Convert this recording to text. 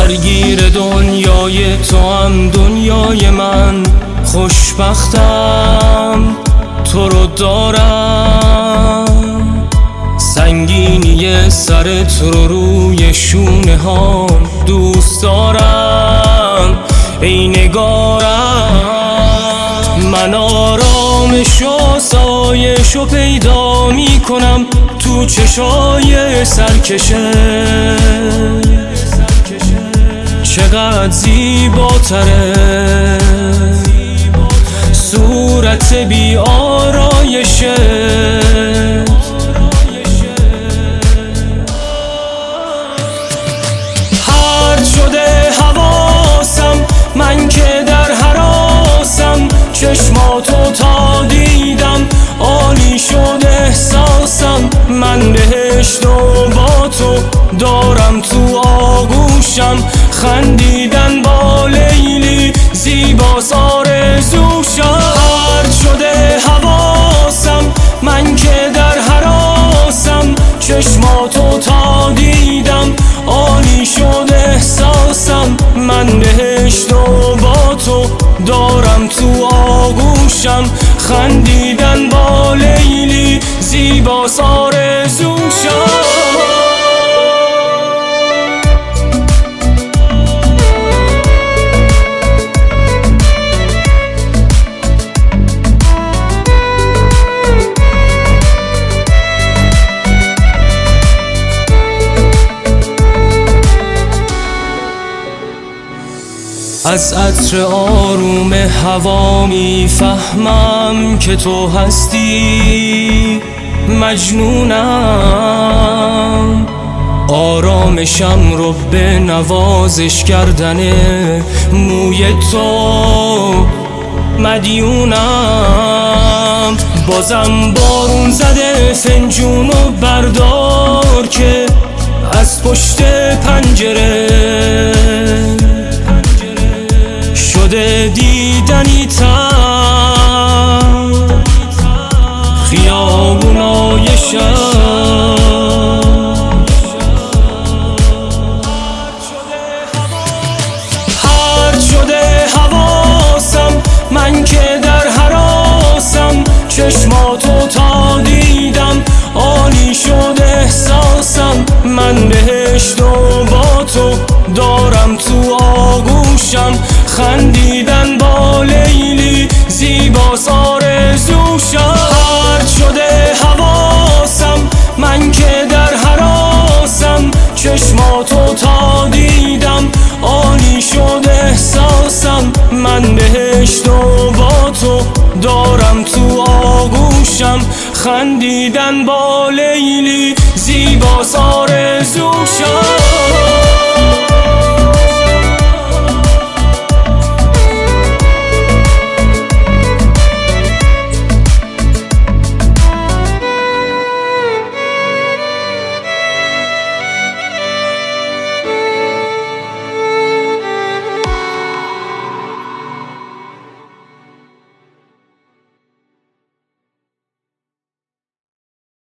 درگیر دنیای تو هم دنیای من، خوشبختم تو رو دارم. سنگینی سرت رو روی شونه ها دوست دارم ای نگارم. من آرامش و سایش پیدا می کنم تو چشای سرکشه، چقدر زیباتره صورت بی آرایشه. هرد شده حواسم من که در هراسم، چشماتو تا دیدم عالی شد احساسم. من بهشت و با تو دارم تو آغوشم، خندیدن با لیلی زیباست آرزوشم. هرد شده حواسم من که در هراسم، چشماتو تا دیدم عالی شد احساسم. من بهشت و با تو دارم تو آغوشم، خندیدن با لیلی زیباست آرزوشم. از عطر آروم هوا میفهمم که تو هستی، مجنونم. آرامشم رو به نوازش کردن موی تو مدیونم. بازم بارون زده فنجونو بردار که از پشت پنجره شده دیدنی تر خیابونای شهر. هرد شده حواسم من که در هراسم، چشماتو تا دیدم عالی شد احساسم. من بهشت و با تو دارم تو آغوشم، خندیدن با لیلی زیباست آرزوشم. هرد شده حواسم من که در هراسم، چشماتو تا دیدم عالی شد احساسم. من بهشت و با تو دارم تو آغوشم، خندیدن با لیلی زیباست آرزوشم.